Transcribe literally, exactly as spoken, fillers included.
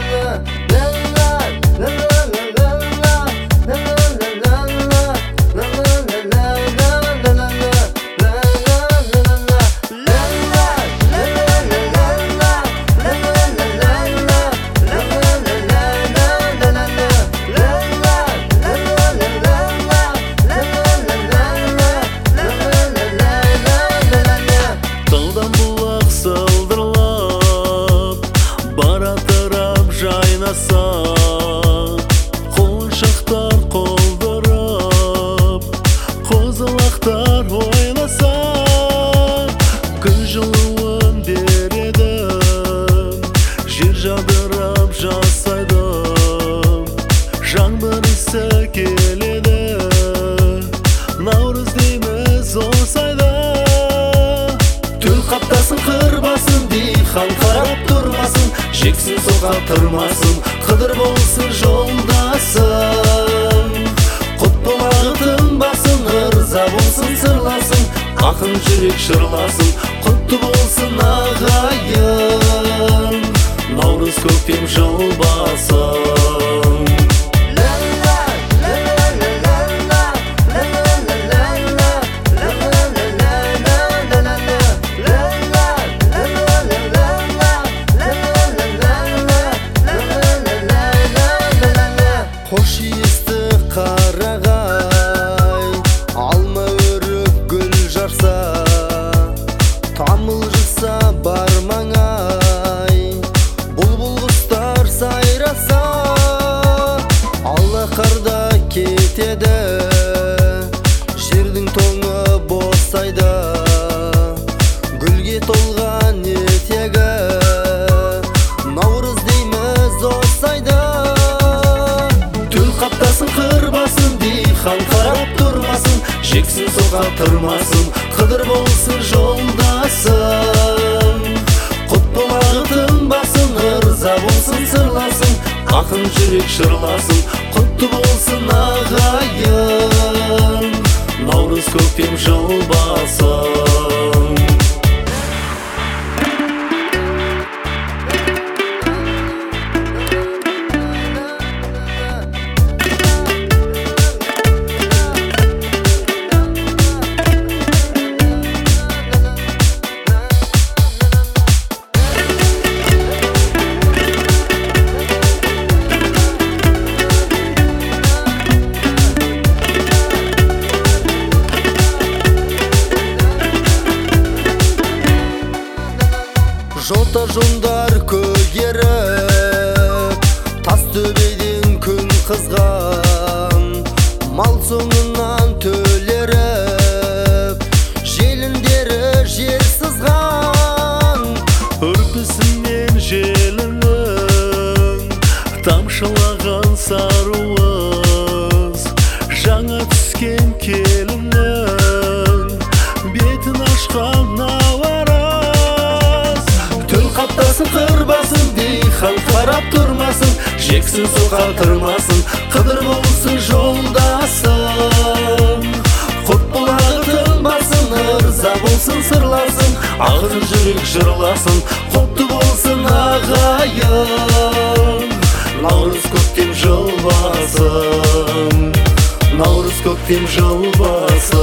Құлшақтар қолдырып, қозылақтар ойласа, күн жылуын береді, жер жадырап жасайды, жаңбыр иісі келеді, наурыз дейміз осы айда. Түл қаптасын, қырбасын, диқан қарап тұрмасын, жексін соға тұрмасын, қыдыр болсын жолдасың. Құт бұлағы тынбасын, ырза болсын сырласын, ақын жүрек шырласын, құтты болсын ағайын. Наурыз көктем жыл басын. Хош иісті қарағай, алма өрік гүл жарса, тамыл жыса бар маңай, бұлбұл құстар сайраса, алла қарда кетеді, жердің тоңы босайды, гүлге толған етегі, наурыз дейміз осы айда. Қаптасын, қырбасын, диқан қарап тұрмасын, жексін соға тұрмасын, қыдыр болсын жолдасың. Құт бұлағы тынбасын, ырза болсын сырласын, ақын жүрек шырласын, құтты болсын ағайын. Наурыз көктем жыл басын. Жота жондар көгеріп, тас төбеден күн қызған, мал соңынан төлеріп, желіндері жер сызған. Үрпісінен желінің тамшылаған саруыз, жаңа түскен келіннің бетін ашқан науара. Қаптасын, қырбасын, диқан қарап тұрмасын, жексін соға тұрмасын, қыдыр болсын жолдасың. Құт бұлағы тынбасын, ырза болсын сырласын, ақын жүрек жырласын, құтты болсын ағайын. Наурыз көктем жыл басын, наурыз көктем жыл басын.